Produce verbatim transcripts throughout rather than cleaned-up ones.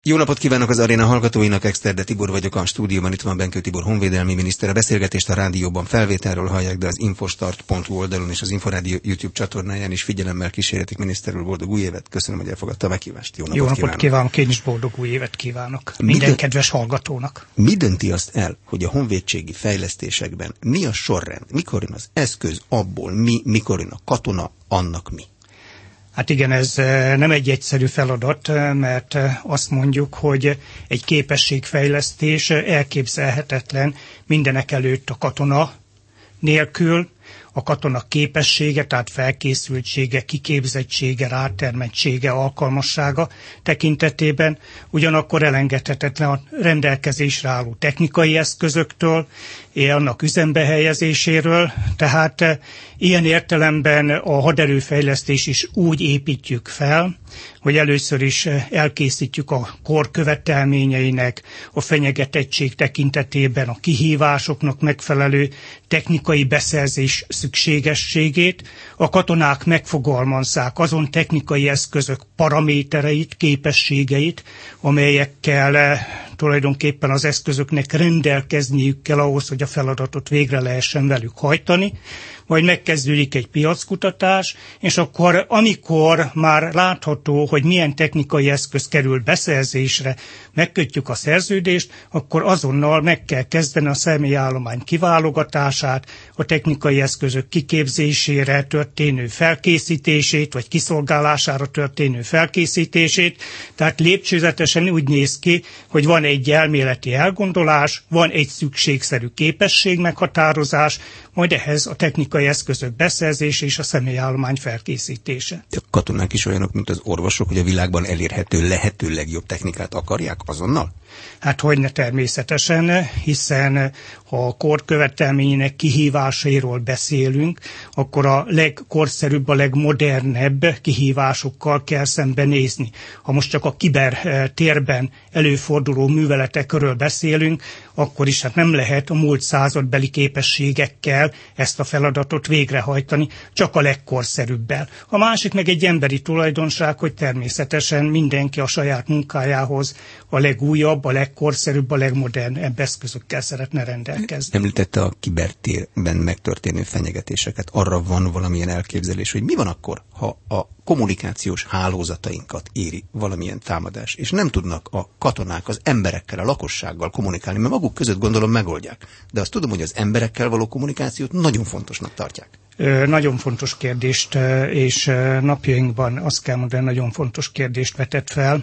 Jó napot kívánok az aréna hallgatóinak, Exterde Tibor vagyok, a stúdióban itt van Benkő Tibor honvédelmi miniszter. A beszélgetést a rádióban felvételről hallják, de az infostart pont hu oldalon és az Inforádió YouTube csatornáján is figyelemmel kísérhetik. Miniszter úr, boldog új évet! Köszönöm, hogy elfogadta a meghívást. Jó napot, Jó napot kívánok! kívánok! Én is boldog új évet kívánok minden dönt... kedves hallgatónak. Mi dönti azt el, hogy a honvédségi fejlesztésekben mi a sorrend, mikor jön az eszköz, abból mi, mikor jön a katona, annak mi? Hát igen, ez nem egy egyszerű feladat, mert azt mondjuk, hogy egy képességfejlesztés elképzelhetetlen mindenek előtt a katona nélkül. A katona képessége, tehát felkészültsége, kiképzettsége, rátermettsége, alkalmassága tekintetében, ugyanakkor elengedhetetlen a rendelkezésre álló technikai eszközöktől, annak üzembe helyezéséről, tehát e, ilyen értelemben a haderőfejlesztés is úgy építjük fel, hogy először is elkészítjük a kor követelményeinek, a fenyegetettség tekintetében a kihívásoknak megfelelő technikai beszerzés szükségességét, a katonák megfogalmazzák azon technikai eszközök paramétereit, képességeit, amelyekkel tulajdonképpen az eszközöknek rendelkezniük kell ahhoz, hogy a feladatot végre lehessen velük hajtani, majd megkezdődik egy piackutatás, és akkor amikor már látható, hogy milyen technikai eszköz kerül beszerzésre, megkötjük a szerződést, akkor azonnal meg kell kezdeni a személyállomány kiválogatását, a technikai eszközök kiképzésére történő felkészítését, vagy kiszolgálására történő felkészítését. Tehát lépcsőzetesen úgy néz ki, hogy van egy elméleti elgondolás, van egy szükségszerű képesség meghatározás, majd ehhez a technikai eszközök beszerzése és a személyállomány felkészítése. A katonák is olyanok, mint az orvosok, hogy a világban elérhető, lehető legjobb technikát akarják azonnal? Hát hogyne természetesen, hiszen ha a kor követelményének kihívásairól beszélünk, akkor a legkorszerűbb, a legmodernebb kihívásokkal kell szembenézni. Ha most csak a kibertérben előforduló műveletekről beszélünk, akkor is hát nem lehet a múlt századbeli képességekkel ezt a feladatot végrehajtani, csak a legkorszerűbbel. A másik meg egy emberi tulajdonság, hogy természetesen mindenki a saját munkájához a legújabb, a legkorszerűbb, a legmodernebb eszközökkel szeretne rendelkezni. Említette a kibertérben megtörténő fenyegetéseket. Arra van valamilyen elképzelés, hogy mi van akkor, ha a kommunikációs hálózatainkat éri valamilyen támadás, és nem tudnak a katonák az emberekkel, a lakossággal kommunikálni, mert maguk között gondolom megoldják. De azt tudom, hogy az emberekkel való kommunikációt nagyon fontosnak tartják. Ö, nagyon fontos kérdést, és napjainkban azt kell mondani, nagyon fontos kérdést vetett fel,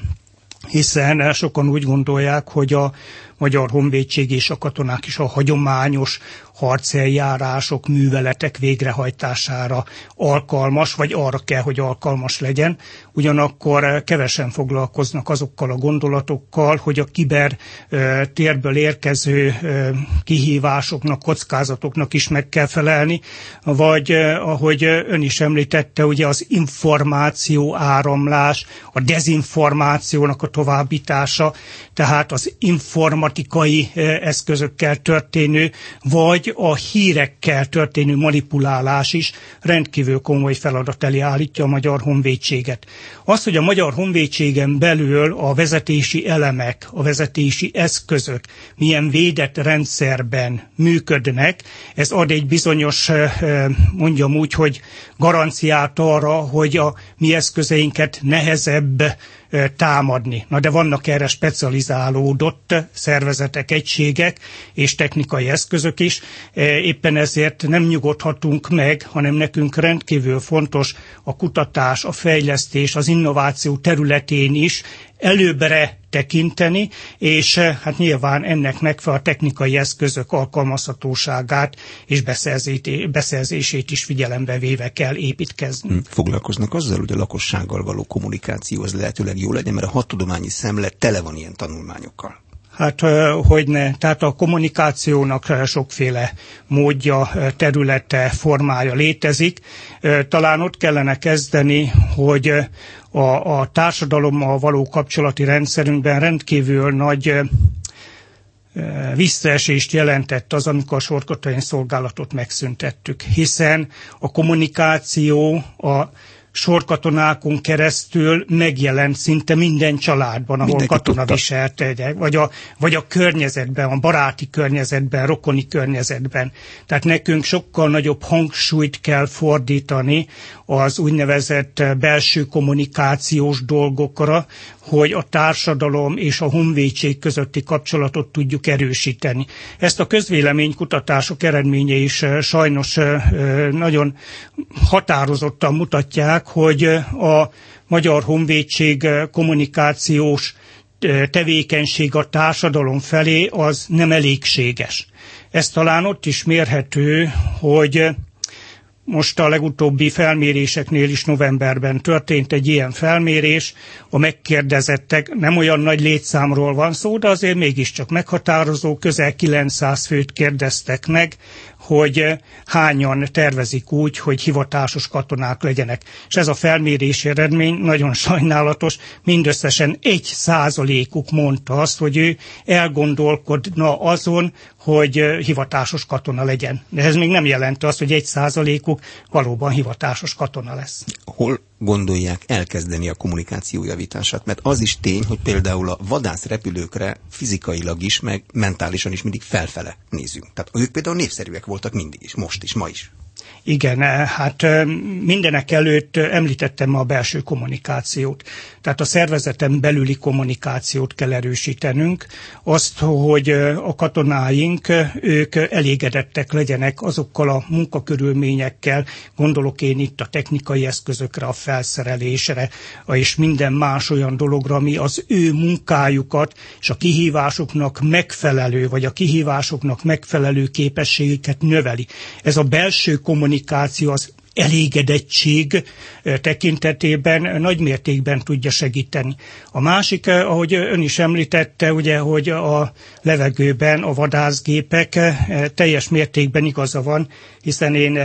hiszen sokan úgy gondolják, hogy a Magyar Honvédség és a katonák is a hagyományos harceljárások, műveletek végrehajtására alkalmas, vagy arra kell, hogy alkalmas legyen. Ugyanakkor kevesen foglalkoznak azokkal a gondolatokkal, hogy a kiber térből érkező kihívásoknak, kockázatoknak is meg kell felelni, vagy ahogy ön is említette, ugye az információ áramlás, a dezinformációnak a továbbítása, tehát az informatikai eszközökkel történő, vagy a hírekkel történő manipulálás is rendkívül komoly feladat elé állítja a Magyar Honvédséget. Az, hogy a Magyar Honvédségen belül a vezetési elemek, a vezetési eszközök milyen védett rendszerben működnek, ez ad egy bizonyos, mondjam úgy, hogy garanciát arra, hogy a mi eszközeinket nehezebb támadni. Na de vannak erre specializálódott szervezetek, egységek és technikai eszközök is. Éppen ezért nem nyugodhatunk meg, hanem nekünk rendkívül fontos a kutatás, a fejlesztés, az innováció területén is előbbre tekinteni, és hát nyilván ennek megfelelő technikai eszközök alkalmazhatóságát és beszerzését is figyelembe véve kell építkezni. Foglalkoznak azzal, hogy a lakossággal való kommunikáció az lehetőleg jó legyen, mert a hadtudományi szemlet tele van ilyen tanulmányokkal. Hát, hogy ne. Tehát a kommunikációnak sokféle módja, területe, formája létezik. Talán ott kellene kezdeni, hogy a, a társadalommal való kapcsolati rendszerünkben rendkívül nagy visszaesést jelentett az, amikor a sorkatonai szolgálatot megszüntettük, hiszen a kommunikáció a sorkatonákon keresztül megjelent szinte minden családban, ahol Mindenki katona tudta. viselt, vagy a, vagy a környezetben, a baráti környezetben, rokoni környezetben. Tehát nekünk sokkal nagyobb hangsúlyt kell fordítani az úgynevezett belső kommunikációs dolgokra, hogy a társadalom és a honvédség közötti kapcsolatot tudjuk erősíteni. Ezt a közvéleménykutatások eredményei is sajnos nagyon határozottan mutatják, hogy a Magyar Honvédség kommunikációs tevékenység a társadalom felé az nem elégséges. Ez talán ott is mérhető, hogy most a legutóbbi felméréseknél is novemberben történt egy ilyen felmérés, a megkérdezettek, nem olyan nagy létszámról van szó, de azért mégiscsak meghatározó, közel kilencszáz főt kérdeztek meg, hogy hányan tervezik úgy, hogy hivatásos katonák legyenek. És ez a felmérési eredmény nagyon sajnálatos, mindösszesen egy százalékuk mondta azt, hogy ő elgondolkodna azon, hogy hivatásos katona legyen. De ez még nem jelenti azt, hogy egy százalékuk valóban hivatásos katona lesz. Hol gondolják elkezdeni a kommunikáció javítását? Mert az is tény, hogy például a vadászrepülőkre fizikailag is, meg mentálisan is mindig felfele nézünk. Tehát ők például népszerűek voltak mindig is, most is, ma is. Igen, hát mindenek előtt említettem a belső kommunikációt. Tehát a szervezeten belüli kommunikációt kell erősítenünk. Azt, hogy a katonáink, ők elégedettek legyenek azokkal a munkakörülményekkel, gondolok én itt a technikai eszközökre, a felszerelésre, és minden más olyan dologra, ami az ő munkájukat és a kihívásoknak megfelelő, vagy a kihívásoknak megfelelő képességüket növeli. Ez a belső kommunikáció az elégedettség tekintetében nagy mértékben tudja segíteni. A másik, ahogy ön is említette, ugye, hogy a levegőben a vadászgépek teljes mértékben igaza van, hiszen én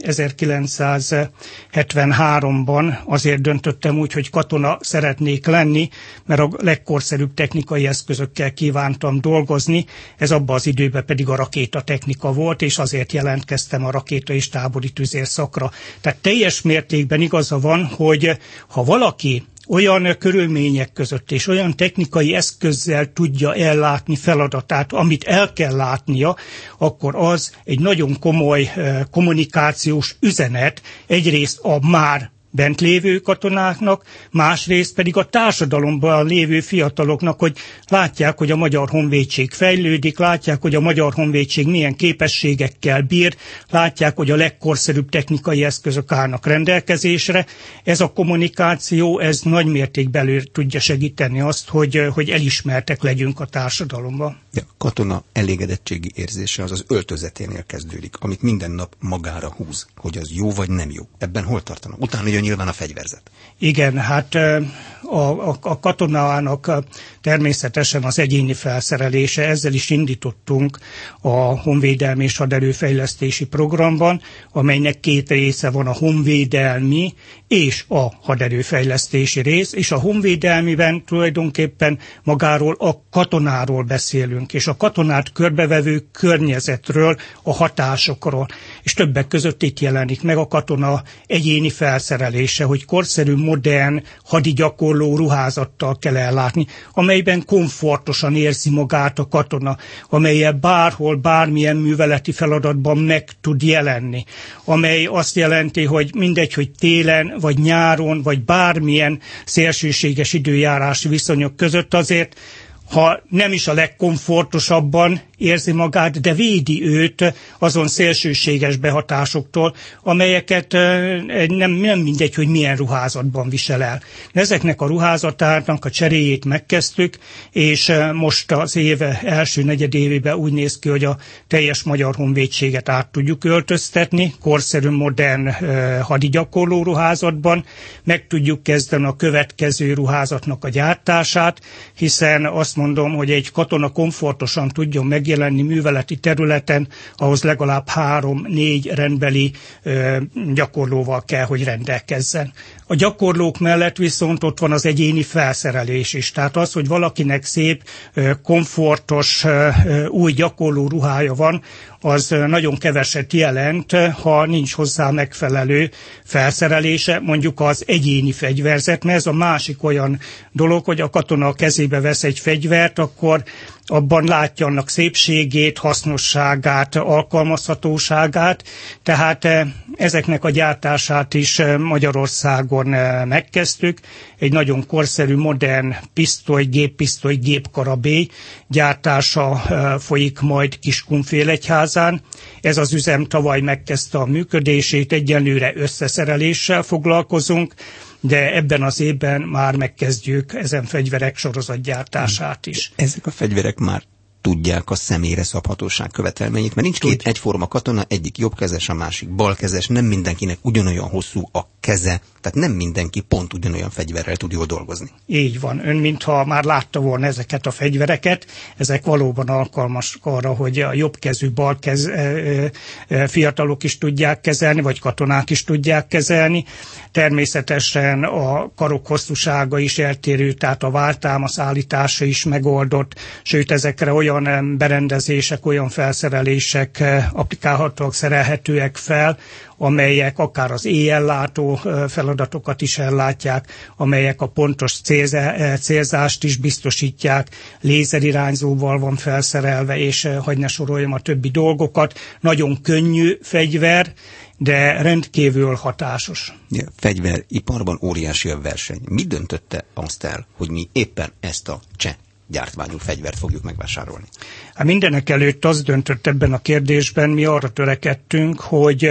ezerkilencszázhetvenháromban azért döntöttem úgy, hogy katona szeretnék lenni, mert a legkorszerűbb technikai eszközökkel kívántam dolgozni, ez abban az időben pedig a rakétatechnika volt, és azért jelentkeztem a rakéta és tábori tüzérszakra. Tehát teljes mértékben igaza van, hogy ha valaki olyan körülmények között és olyan technikai eszközzel tudja ellátni feladatát, amit el kell látnia, akkor az egy nagyon komoly kommunikációs üzenet egyrészt a már bent lévő katonáknak, másrészt pedig a társadalomban lévő fiataloknak, hogy látják, hogy a Magyar Honvédség fejlődik, látják, hogy a Magyar Honvédség milyen képességekkel bír, látják, hogy a legkorszerűbb technikai eszközök állnak rendelkezésre. Ez a kommunikáció, ez nagy mértékben tudja segíteni azt, hogy, hogy elismertek legyünk a társadalomban. De a katona elégedettségi érzése az az öltözeténél kezdődik, amit minden nap magára húz, hogy az jó vagy nem jó. Ebben hol tartanak? Utána jön nyilván a fegyverzet. Igen, hát a, a, a katonának természetesen az egyéni felszerelése, ezzel is indítottunk a honvédelmi és haderőfejlesztési programban, amelynek két része van, a honvédelmi és a haderőfejlesztési rész, és a honvédelmiben tulajdonképpen magáról a katonáról beszélünk, és a katonát körbevevő környezetről, a hatásokról, és többek között itt jelenik meg a katona egyéni felszerelése, hogy korszerű, modern, hadigyakorló ruházattal kell ellátni, amelyben komfortosan érzi magát a katona, amellyel bárhol, bármilyen műveleti feladatban meg tud jelenni, amely azt jelenti, hogy mindegy, hogy télen, vagy nyáron, vagy bármilyen szélsőséges időjárási viszonyok között azért, ha nem is a legkomfortosabban érzi magát, de védi őt azon szélsőséges behatásoktól, amelyeket nem, nem mindegy, hogy milyen ruházatban visel el. Ezeknek a ruházatának a cseréjét megkezdtük, és most az év első negyedévében úgy néz ki, hogy a teljes Magyar Honvédséget át tudjuk öltöztetni, korszerű, modern hadigyakorló ruházatban, meg tudjuk kezdeni a következő ruházatnak a gyártását, hiszen azt mondom, hogy egy katona komfortosan tudjon megjelenni műveleti területen, ahhoz legalább három-négy rendbeli ö, gyakorlóval kell, hogy rendelkezzen. A gyakorlók mellett viszont ott van az egyéni felszerelés is. Tehát az, hogy valakinek szép, komfortos, új gyakorló ruhája van, az nagyon keveset jelent, ha nincs hozzá megfelelő felszerelése, mondjuk az egyéni fegyverzet, mert ez a másik olyan dolog, hogy a katona a kezébe vesz egy fegyvert, akkor abban látja annak szépségét, hasznosságát, alkalmazhatóságát, tehát ezeknek a gyártását is Magyarországon megkezdtük. Egy nagyon korszerű, modern pisztoly, géppisztoly, gépkarabély gyártása folyik majd Kiskunfélegyházán. Ez az üzem tavaly megkezdte a működését, egyenlőre összeszereléssel foglalkozunk, de ebben az évben már megkezdjük ezen fegyverek sorozatgyártását is. Ezek a fegyverek már tudják a személyre szabhatóság követelményét, mert nincs két Tud. egyforma katona, egyik jobbkezes, a másik balkezes, nem mindenkinek ugyanolyan hosszú a keze, tehát nem mindenki pont ugyanolyan fegyverrel tud jól dolgozni. Így van. Ön mintha már látta volna ezeket a fegyvereket, ezek valóban alkalmasak arra, hogy a jobbkezű, balkez fiatalok is tudják kezelni, vagy katonák is tudják kezelni. Természetesen a karok hosszúsága is eltérő, tehát a váltámasz állítása is megoldott, sőt ezekre olyan berendezések, olyan felszerelések applikálhatóak, szerelhetőek fel, amelyek akár az éjjellátó feladatokat is ellátják, amelyek a pontos célzást is biztosítják, lézerirányzóval van felszerelve, és hadd ne soroljam a többi dolgokat. Nagyon könnyű fegyver, de rendkívül hatásos. Ja, fegyveriparban óriási a verseny. Mi döntötte azt el, hogy mi éppen ezt a cseh gyártmányú fegyvert fogjuk megvásárolni? Hát mindenek előtt az döntött ebben a kérdésben, mi arra törekedtünk, hogy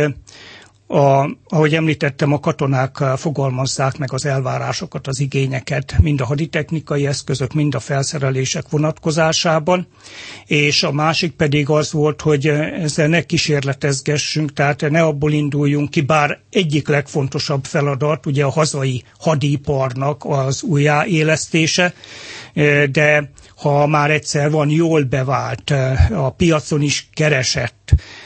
A, ahogy említettem, a katonák fogalmazzák meg az elvárásokat, az igényeket, mind a haditechnikai eszközök, mind a felszerelések vonatkozásában, és a másik pedig az volt, hogy ezzel ne kísérletezgessünk, tehát ne abból induljunk ki, bár egyik legfontosabb feladat, ugye a hazai hadiparnak az újjáélesztése, de ha már egyszer van jól bevált, a piacon is keresett,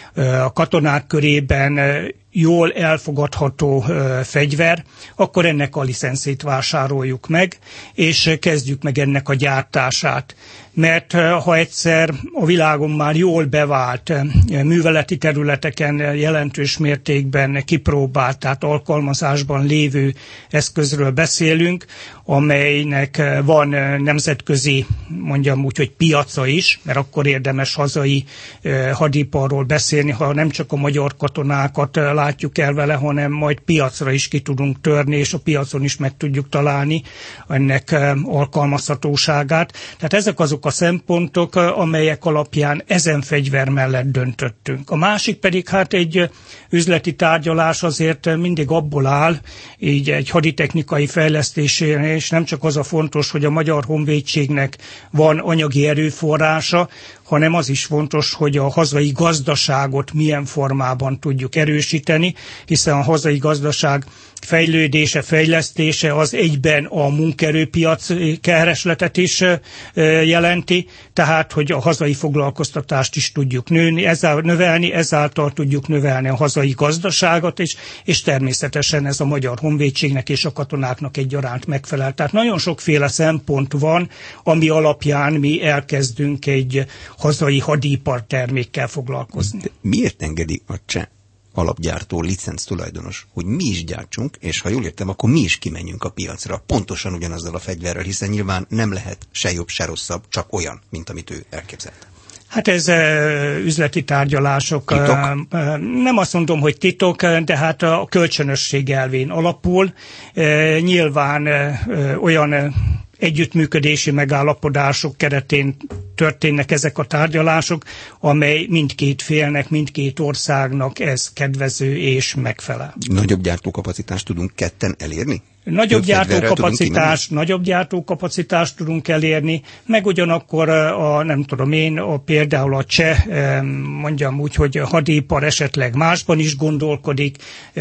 a katonák körében jól elfogadható fegyver, akkor ennek a licenszét vásároljuk meg, és kezdjük meg ennek a gyártását. Mert ha egyszer a világon már jól bevált, műveleti területeken jelentős mértékben kipróbált, tehát alkalmazásban lévő eszközről beszélünk, amelynek van nemzetközi, mondjam úgy, hogy piaca is, mert akkor érdemes hazai hadiparról beszélni, ha nem csak a magyar katonákat látjuk el vele, hanem majd piacra is ki tudunk törni, és a piacon is meg tudjuk találni ennek alkalmazhatóságát. Tehát ezek azok a szempontok, amelyek alapján ezen fegyver mellett döntöttünk. A másik pedig hát egy üzleti tárgyalás azért mindig abból áll, így egy haditechnikai fejlesztésén, és nem csak az a fontos, hogy a Magyar Honvédségnek van anyagi erőforrása, hanem az is fontos, hogy a hazai gazdaságot milyen formában tudjuk erősíteni, hiszen a hazai gazdaság fejlődése, fejlesztése az egyben a munkaerőpiac keresletet is jelenti, tehát hogy a hazai foglalkoztatást is tudjuk nőni, ezzel növelni, ezáltal tudjuk növelni a hazai gazdaságot is, és természetesen ez a Magyar Honvédségnek és a katonáknak egyaránt megfelel. Tehát nagyon sokféle szempont van, ami alapján mi elkezdünk egy hazai hadipar termékkel foglalkozni. De miért engedi a cseh alapgyártó, licenc tulajdonos, hogy mi is gyártsunk, és ha jól értem, akkor mi is kimenjünk a piacra, pontosan ugyanazzal a fegyverrel, hiszen nyilván nem lehet se jobb, se rosszabb, csak olyan, mint amit ő elképzelt. Hát ez uh, üzleti tárgyalások, uh, nem azt mondom, hogy titok, de hát a kölcsönösség elvén alapul. Uh, nyilván uh, olyan uh, együttműködési megállapodások keretén történnek ezek a tárgyalások, amely mindkét félnek, mindkét országnak ez kedvező és megfelel. Nagyobb gyártókapacitást tudunk ketten elérni? Nagyobb gyártókapacitás, nagyobb gyártókapacitást tudunk elérni, meg ugyanakkor a, nem tudom én, a, például a cseh, mondjam úgy, hogy a hadipar esetleg másban is gondolkodik,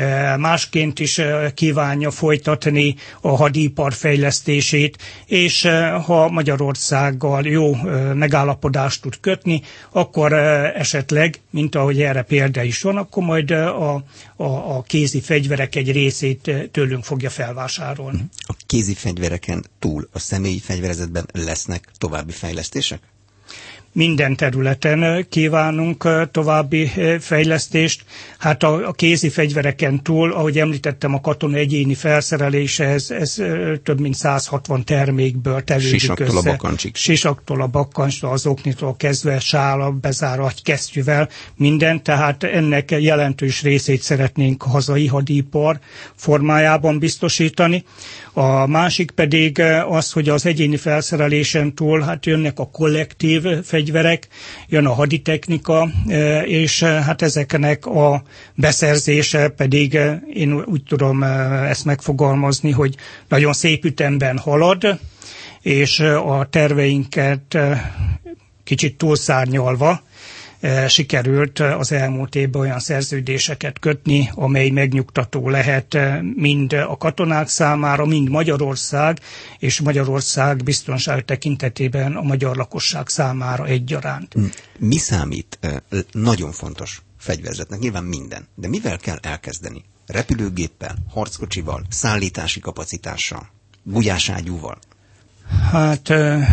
másként is kívánja folytatni a hadipar fejlesztését, és ha Magyarországgal jó megállapodást tud kötni, akkor esetleg, mint ahogy erre példa is van, akkor majd a, a, a kézi fegyverek egy részét tőlünk fogja felvásárolni. A kézi fegyvereken túl a személyi fegyverezetben lesznek további fejlesztések? Minden területen kívánunk további fejlesztést. Hát a, a kézi fegyvereken túl, ahogy említettem, a katona egyéni felszerelése, ez, ez több mint száz hatvan termékből tevődik össze. Sisaktól a bakancsig. Sisaktól a bakancsra, az oknitól kezdve, sála, bezárva, kesztyűvel, minden. Tehát ennek jelentős részét szeretnénk a hazai hadipar formájában biztosítani. A másik pedig az, hogy az egyéni felszerelésen túl hát jönnek a kollektív fegyverek, jön a haditechnika, és hát ezeknek a beszerzése pedig én úgy tudom ezt megfogalmazni, hogy nagyon szép ütemben halad, és a terveinket kicsit túlszárnyalva sikerült az elmúlt évben olyan szerződéseket kötni, amely megnyugtató lehet mind a katonák számára, mind Magyarország, és Magyarország biztonság tekintetében a magyar lakosság számára egyaránt. Mi számít nagyon fontos fegyverzetnek? Nyilván minden, de mivel kell elkezdeni? Repülőgéppel, harckocsival, szállítási kapacitással, gulyáságyúval? Hát...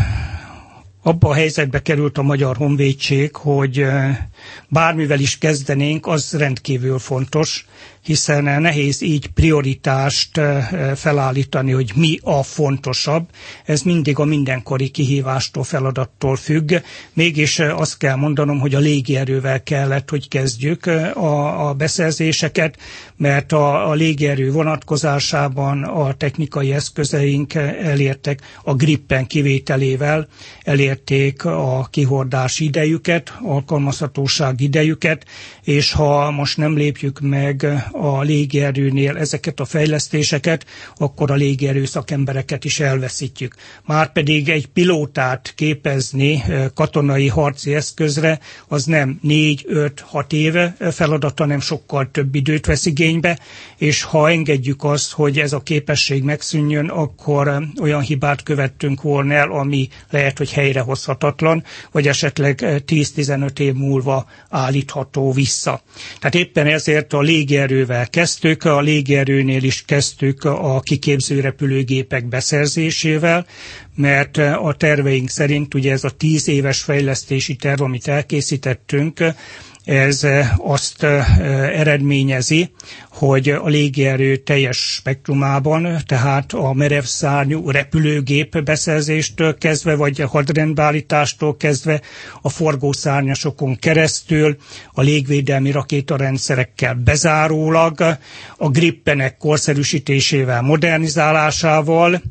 Abba a helyzetbe került a Magyar Honvédség, hogy bármivel is kezdenénk, az rendkívül fontos, hiszen nehéz így prioritást felállítani, hogy mi a fontosabb. Ez mindig a mindenkori kihívástól, feladattól függ. Mégis azt kell mondanom, hogy a légierővel kellett, hogy kezdjük a, a beszerzéseket, mert a, a légierő vonatkozásában a technikai eszközeink elértek a Gripen kivételével, elérték a kihordási idejüket, alkalmazhatóság idejüket, és ha most nem lépjük meg a légierőnél ezeket a fejlesztéseket, akkor a légierő szakembereket is elveszítjük. Márpedig egy pilótát képezni katonai harci eszközre, az nem négy, öt, hat éve feladata, hanem sokkal több időt vesz igénybe, és ha engedjük azt, hogy ez a képesség megszűnjön, akkor olyan hibát követtünk volna el, ami lehet, hogy helyrehozhatatlan, vagy esetleg tíz-tizenöt év múlva állítható vissza. Tehát éppen ezért a légierővel kezdtük, a légierőnél is kezdtük a kiképző repülőgépek beszerzésével, mert a terveink szerint ugye ez a tíz éves fejlesztési terv, amit elkészítettünk, ez azt eredményezi, hogy a légierő teljes spektrumában, tehát a merevszárnyú repülőgép beszerzéstől kezdve, vagy a hadrendbeállítástól kezdve, a forgószárnyasokon keresztül, a légvédelmi rakétarendszerekkel bezárólag, a Gripenek korszerűsítésével, modernizálásával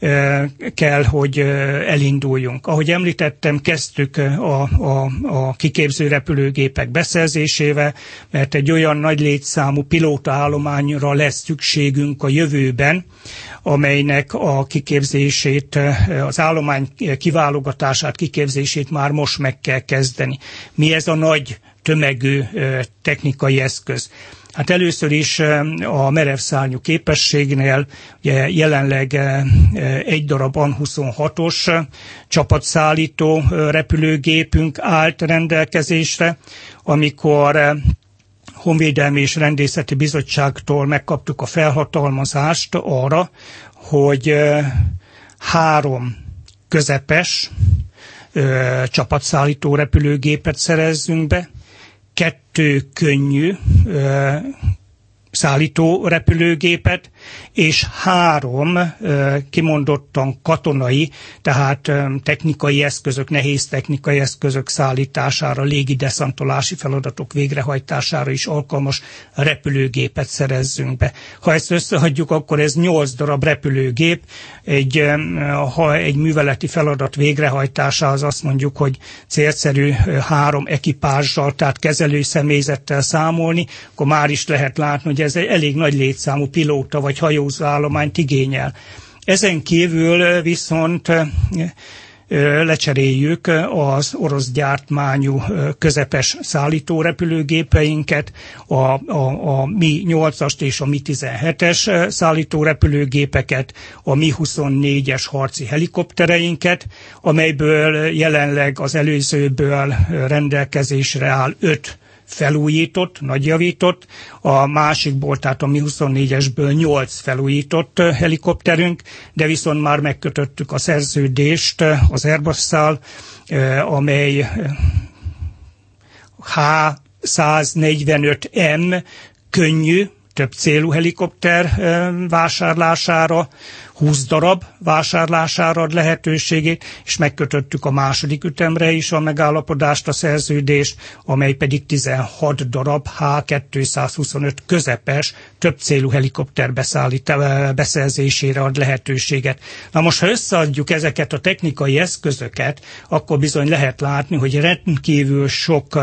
kell, hogy elinduljunk. Ahogy említettem, kezdtük a, a, a kiképző repülőgépek beszerzésével, mert egy olyan nagy létszámú pilótaállományra lesz szükségünk a jövőben, amelynek a kiképzését, az állomány kiválogatását, kiképzését már most meg kell kezdeni. Mi ez a nagy tömegű technikai eszköz? Hát először is a merevszárnyú képességnél ugye jelenleg egy darab A N huszonhatos csapatszállító repülőgépünk állt rendelkezésre, amikor Honvédelmi és Rendészeti Bizottságtól megkaptuk a felhatalmazást arra, hogy három közepes csapatszállító repülőgépet szerezzünk be, kettő könnyű ö, szállító repülőgépet, és három ö, kimondottan katonai, tehát ö, technikai eszközök, nehéz technikai eszközök szállítására, légideszantolási feladatok végrehajtására is alkalmas repülőgépet szerezzünk be. Ha ezt összeadjuk, akkor ez nyolc darab repülőgép. Egy, ö, ha egy műveleti feladat végrehajtásához azt mondjuk, hogy célszerű ö, három ekipázsal, tehát kezelő személyzettel számolni, akkor már is lehet látni, hogy ez egy elég nagy létszámú pilóta vagy hajózó állományt igényel. Ezen kívül viszont lecseréljük az orosz gyártmányú közepes szállítórepülőgépeinket, a, a, a Mi nyolcast és a Mi tizenhetes szállítórepülőgépeket, a Mi huszonnégyes harci helikoptereinket, amelyből jelenleg az előzőből rendelkezésre áll öt felújított, nagyjavított, a másikból, tehát a Mi huszonnégyesből nyolc felújított helikopterünk, de viszont már megkötöttük a szerződést az Airbusszal, amely H száznegyvenöt M könnyű, több célú helikopter vásárlására, húsz darab vásárlására ad lehetőségét, és megkötöttük a második ütemre is a megállapodást, a szerződést, amely pedig tizenhat darab H kétszázhuszonöt közepes, több célú helikopter beszerzésére ad lehetőséget. Na most, ha összeadjuk ezeket a technikai eszközöket, akkor bizony lehet látni, hogy rendkívül sok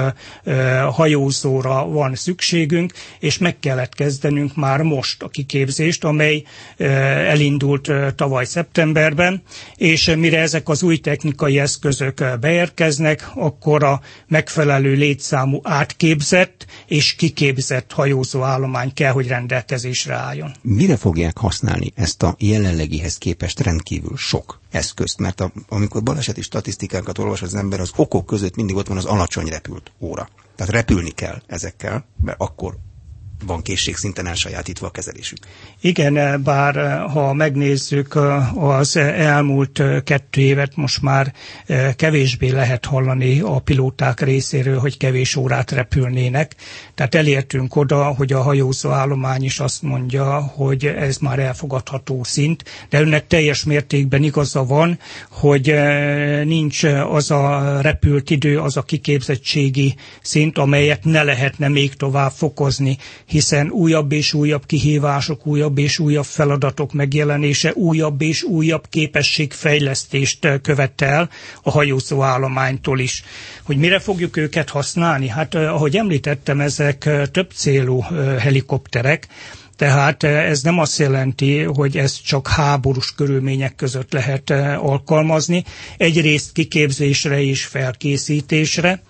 hajózóra van szükségünk, és meg kellett kezdenünk már most a kiképzést, amely elindult tavaly szeptemberben, és mire ezek az új technikai eszközök beérkeznek, akkor a megfelelő létszámú átképzett és kiképzett hajózó állomány kell, hogy rendelkezésre álljon. Mire fogják használni ezt a jelenlegihez képest rendkívül sok eszközt? Mert a, amikor baleseti statisztikákat olvas az ember, az okok között mindig ott van az alacsony repült óra. Tehát repülni kell ezekkel, mert akkor van készségszinten elsajátítva a kezelésük. Igen, bár ha megnézzük az elmúlt kettő évet, most már kevésbé lehet hallani a pilóták részéről, hogy kevés órát repülnének. Tehát elértünk oda, hogy a hajózó állomány is azt mondja, hogy ez már elfogadható szint, de önnek teljes mértékben igaza van, hogy nincs az a repült idő, az a kiképzettségi szint, amelyet ne lehetne még tovább fokozni, hiszen újabb és újabb kihívások, újabb és újabb feladatok megjelenése, újabb és újabb képességfejlesztést követel a hajózó állománytól is. Hogy mire fogjuk őket használni? Hát ahogy említettem, ezek több célú helikopterek, tehát ez nem azt jelenti, hogy ezt csak háborús körülmények között lehet alkalmazni. Egyrészt kiképzésre és felkészítésre,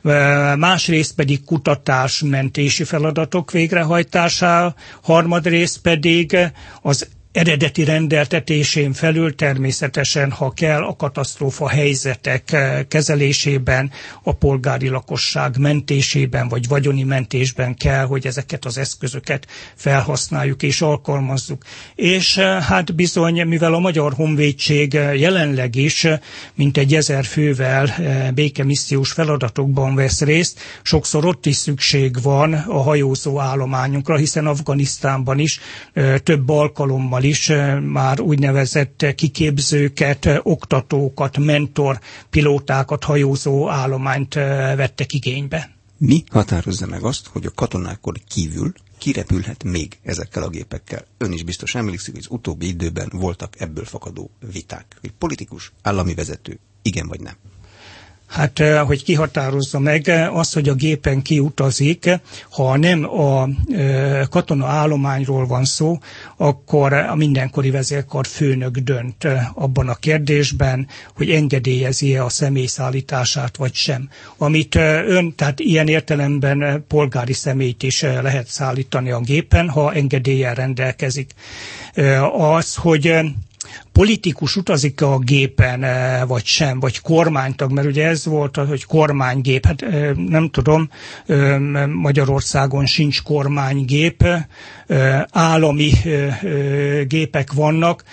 másrészt pedig kutatás-mentési feladatok végrehajtására, harmadrészt pedig az eredeti rendeltetésén felül természetesen, ha kell, a katasztrófa helyzetek kezelésében, a polgári lakosság mentésében, vagy vagyoni mentésben kell, hogy ezeket az eszközöket felhasználjuk és alkalmazzuk. És hát bizony, mivel a Magyar Honvédség jelenleg is mintegy ezer fővel békemissziós feladatokban vesz részt, sokszor ott is szükség van a hajózó állományunkra, hiszen Afganisztánban is több alkalommal is már úgynevezett kiképzőket, oktatókat, mentor pilótákat, hajózó állományt vettek igénybe. Mi határozza meg azt, hogy a katonákon kívül kirepülhet még ezekkel a gépekkel? Ön is biztos emlékszik, hogy az utóbbi időben voltak ebből fakadó viták. Hogy politikus, állami vezető, igen vagy nem? Hát, hogy kihatározza meg az, hogy a gépen kiutazik, ha nem a katona állományról van szó, akkor a mindenkori vezérkar főnök dönt abban a kérdésben, hogy engedélyezi-e a személyszállítását vagy sem. Amit ön, tehát ilyen értelemben polgári személyt is lehet szállítani a gépen, ha engedéllyel rendelkezik. Az, hogy politikus utazik a gépen, vagy sem, vagy kormánytag, mert ugye ez volt, hogy kormánygép, hát nem tudom, Magyarországon sincs kormánygép, állami gépek vannak,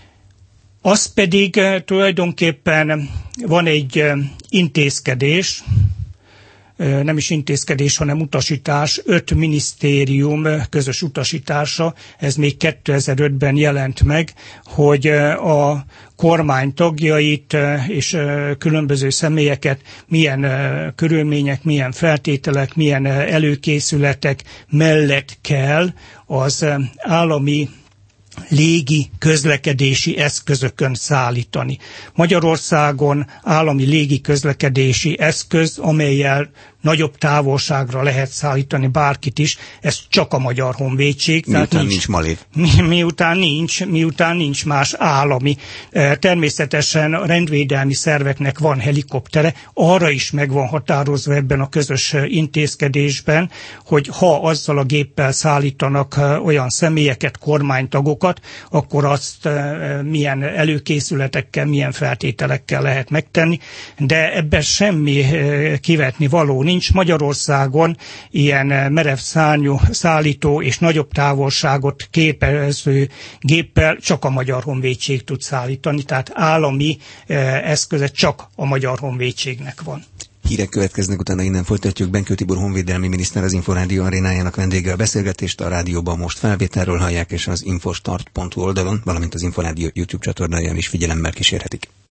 az pedig tulajdonképpen van egy intézkedés, nem is intézkedés, hanem utasítás, öt minisztérium közös utasítása, ez még kétezer-ötben jelent meg, hogy a kormány tagjait és különböző személyeket milyen körülmények, milyen feltételek, milyen előkészületek mellett kell az állami légi közlekedési eszközökön szállítani. Magyarországon állami légi közlekedési eszköz, amellyel nagyobb távolságra lehet szállítani bárkit is, ez csak a Magyar Honvédség. Miután nincs, nincs Malév. Mi, miután nincs, miután nincs más állami. Természetesen a rendvédelmi szerveknek van helikoptere, arra is meg van határozva ebben a közös intézkedésben, hogy ha azzal a géppel szállítanak olyan személyeket, kormánytagokat, akkor azt milyen előkészületekkel, milyen feltételekkel lehet megtenni, de ebben semmi kivetni való nincs. Nincs Magyarországon ilyen merev szárnyú szállító és nagyobb távolságot képező géppel csak a Magyar Honvédség tud szállítani, tehát állami eszköze csak a Magyar Honvédségnek van. Hírek következnek, utána innen folytatjuk. Benkő Tibor honvédelmi miniszter, az Inforádió arénájának vendége. A beszélgetést a rádióban most felvételről hallják, és az infostart pont hu oldalon, valamint az Inforádió YouTube csatornáján is figyelemmel kísérhetik.